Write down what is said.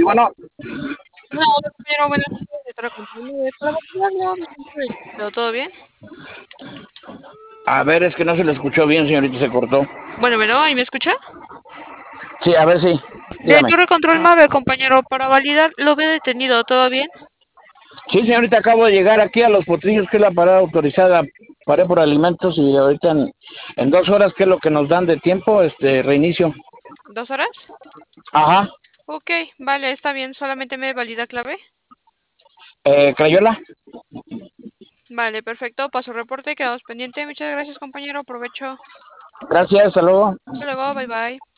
Sí, bueno, Hola, compañero, buenas tardes. De Torre Control Mave. Para validarlo, mi nombre es Alfredo, ¿todo bien? a ver, es que no se le escuchó bien, señorita, se cortó. Bueno, ¿ahí me escucha? Sí, a ver, sí, De dígame. Torre Control Mave, compañero, para validar, lo veo detenido, ¿todo bien? Sí, señorita, acabo de llegar aquí a Los Potrillos, que es la parada autorizada. Paré por alimentos y ahorita en 2 horas, que es lo que nos dan de tiempo, reinicio. ¿2 horas? Ajá, Ok, vale, está bien, solamente me valida clave. Crayola. Vale, perfecto, paso reporte, quedamos pendiente. Muchas gracias, compañero, aprovecho. Gracias, hasta luego. Hasta luego, bye bye.